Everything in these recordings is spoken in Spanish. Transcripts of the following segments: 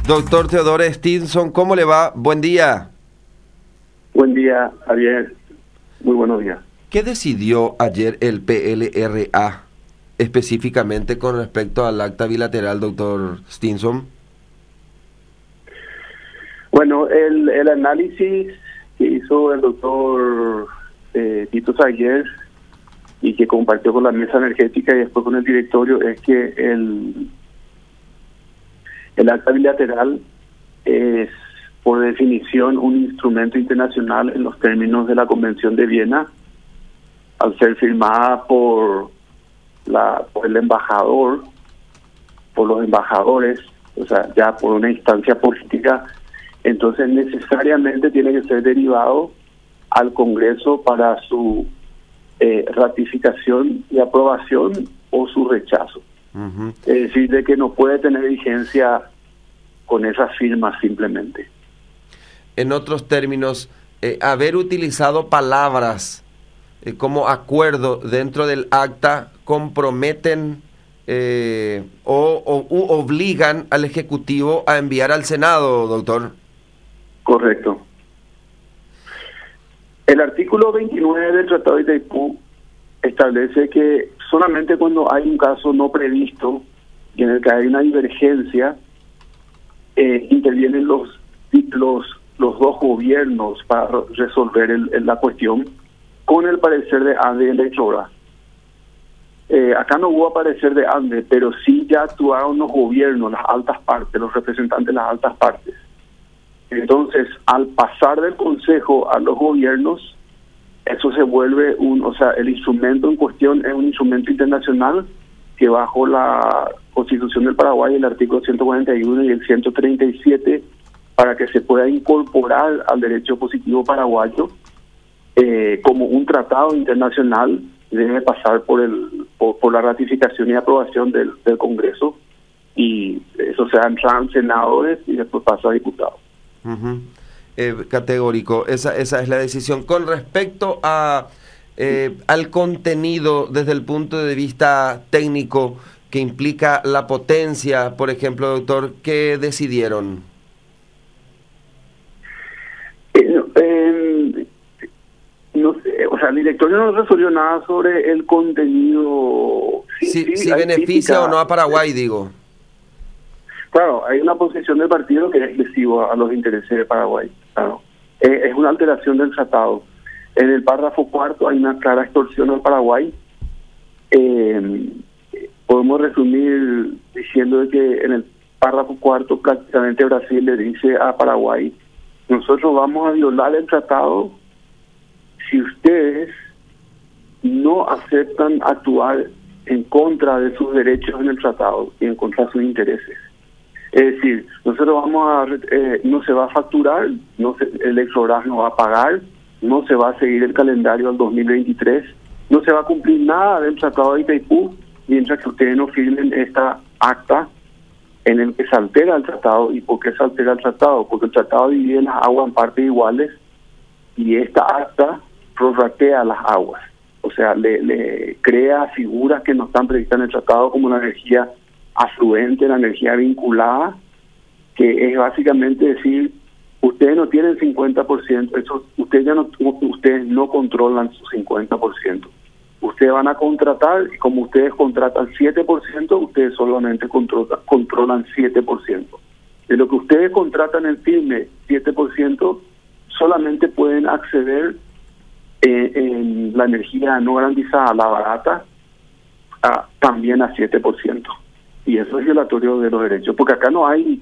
Doctor Theodore Stinson, ¿cómo le va? Buen día. Buen día, Javier. Muy buenos días. ¿Qué decidió ayer el PLRA específicamente con respecto al acta bilateral, doctor Stinson? Bueno, el análisis que hizo el doctor Tito Saguier y que compartió con la mesa energética y después con el directorio es que el acta bilateral es, por definición, un instrumento internacional en los términos de la Convención de Viena, al ser firmada por el embajador, por los embajadores, o sea, ya por una instancia política, entonces necesariamente tiene que ser derivado al Congreso para su ratificación y aprobación o su rechazo. Uh-huh. Es decir, de que no puede tener vigencia con esa firma simplemente. En otros términos, haber utilizado palabras como acuerdo dentro del acta comprometen o obligan al Ejecutivo a enviar al Senado, doctor. Correcto. El artículo 29 del Tratado de Itaipú establece que solamente cuando hay un caso no previsto y en el que hay una divergencia, intervienen los dos gobiernos para resolver la cuestión con el parecer de ANDE y Electrora. Acá no hubo parecer de ANDE, pero sí ya actuaron los gobiernos, las altas partes, los representantes de las altas partes. Entonces, al pasar del Consejo a los gobiernos, eso se vuelve el instrumento en cuestión es un instrumento internacional que bajo la Constitución del Paraguay, el artículo 141 y el 137, para que se pueda incorporar al derecho positivo paraguayo como un tratado internacional, debe pasar por la ratificación y aprobación del Congreso, y eso se entra en senadores y después pasa a diputados. Uh-huh. Categórico, esa es la decisión. Con respecto a al contenido desde el punto de vista técnico que implica la potencia, por ejemplo, doctor, ¿qué decidieron? No sé, o sea, el directorio no resolvió nada sobre el contenido. Si beneficia o no a Paraguay, digo. Claro, hay una posición del partido que es lesiva a los intereses de Paraguay. Claro. Es una alteración del tratado. En el párrafo 4 hay una clara extorsión al Paraguay. Podemos resumir diciendo de que en el párrafo 4 prácticamente Brasil le dice a Paraguay: nosotros vamos a violar el tratado si ustedes no aceptan actuar en contra de sus derechos en el tratado y en contra de sus intereses. Es decir, nosotros no se va a facturar, el Electrobras no va a pagar, no se va a seguir el calendario al 2023, no se va a cumplir nada del Tratado de Itaipú mientras que ustedes no firmen esta acta en el que se altera el tratado. ¿Y por qué se altera el tratado? Porque el tratado divide las aguas en partes iguales y esta acta prorratea las aguas. O sea, le crea figuras que no están previstas en el tratado, como la energía afluente, la energía vinculada, que es básicamente decir, ustedes no tienen 50%, eso, ustedes no controlan su 50%. Ustedes van a contratar y como ustedes contratan 7%, ustedes solamente controlan 7%. De lo que ustedes contratan en firme 7%, solamente pueden acceder en la energía no garantizada, la barata, también a 7%. Y eso es violatorio de los derechos, porque acá no hay,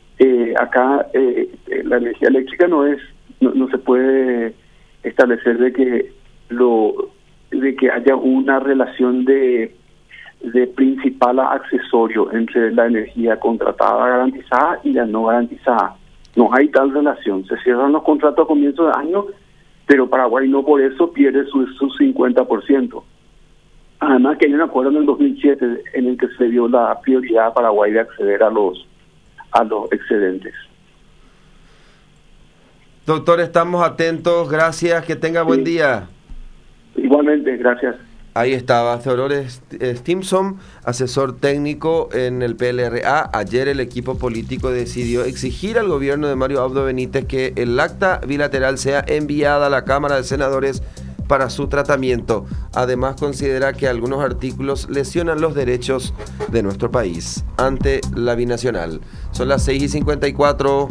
la energía eléctrica no se puede establecer de que haya una relación de principal a accesorio entre la energía contratada garantizada y la no garantizada. No hay tal relación. Se cierran los contratos a comienzo de año, pero Paraguay no por eso pierde su 50%. Además que hay un acuerdo en el 2007 en el que se dio la prioridad a Paraguay de acceder a los excedentes. Doctor, estamos atentos. Gracias. Que tenga buen día. Igualmente, gracias. Ahí estaba Theodore Stimson, asesor técnico en el PLRA. Ayer el equipo político decidió exigir al gobierno de Mario Abdo Benítez que el acta bilateral sea enviada a la Cámara de Senadores para su tratamiento. Además, considera que algunos artículos lesionan los derechos de nuestro país ante la binacional. Son las 6:54.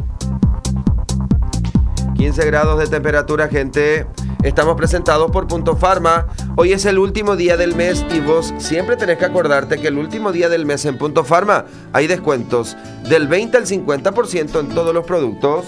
15 grados de temperatura, gente. Estamos presentados por Punto Pharma. Hoy es el último día del mes y vos siempre tenés que acordarte que el último día del mes en Punto Pharma hay descuentos del 20 al 50% en todos los productos.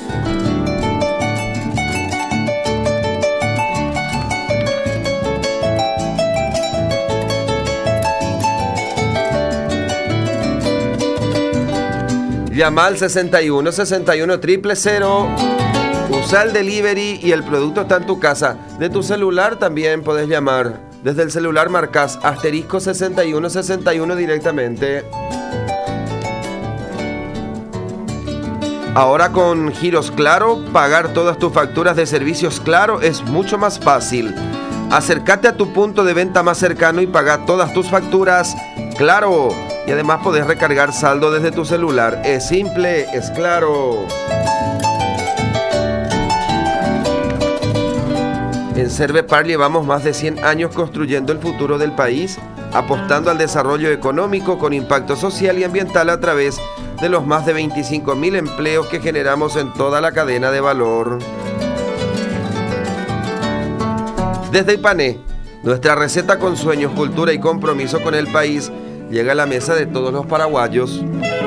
Llama al 61 61 000. Usa el delivery y el producto está en tu casa. De tu celular también podés llamar. Desde el celular marcas asterisco 6161 directamente. Ahora con Giros Claro, pagar todas tus facturas de servicios Claro es mucho más fácil. Acércate a tu punto de venta más cercano y paga todas tus facturas Claro. Y además podés recargar saldo desde tu celular. Es simple, es claro. En Servepar llevamos más de 100 años construyendo el futuro del país, apostando al desarrollo económico con impacto social y ambiental a través de los más de 25.000 empleos que generamos en toda la cadena de valor. Desde Ipané, nuestra receta con sueños, cultura y compromiso con el país llega a la mesa de todos los paraguayos.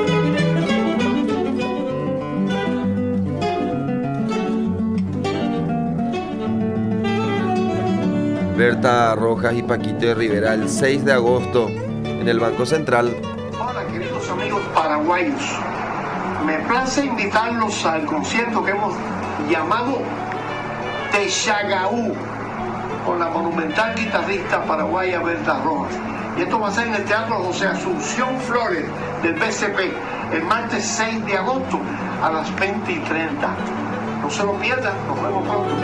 Berta Rojas y Paquito de Rivera, el 6 de agosto en el Banco Central. Hola, queridos amigos paraguayos. Me place invitarlos al concierto que hemos llamado Texagaú, con la monumental guitarrista paraguaya Berta Rojas. Y esto va a ser en el Teatro José Asunción Flores del BCP, el martes 6 de agosto a las 20:30. No se lo pierdan, nos vemos pronto.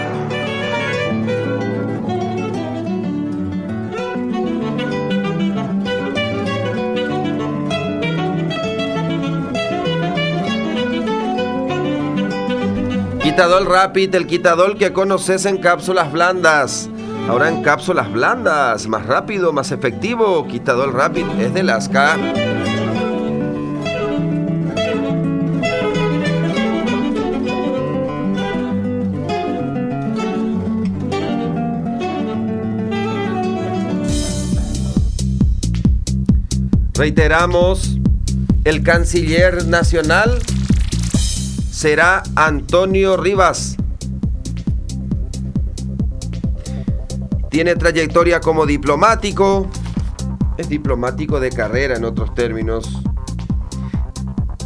Quitadol Rapid, el Quitadol que conoces en cápsulas blandas. Ahora en cápsulas blandas, más rápido, más efectivo. Quitadol Rapid es de Lasca. Reiteramos, el canciller nacional será Antonio Rivas. Tiene trayectoria como diplomático, es diplomático de carrera en otros términos.